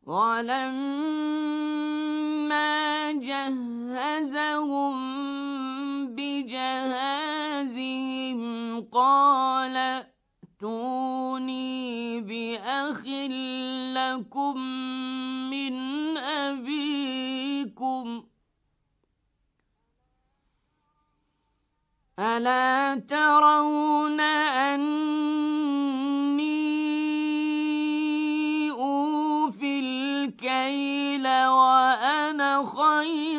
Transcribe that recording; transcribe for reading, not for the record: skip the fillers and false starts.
ولما جهزهم بجهازهم قال ائتوني بأخ لكم من أبيكم ألا ترون أني أوفي الكيل وأنا خير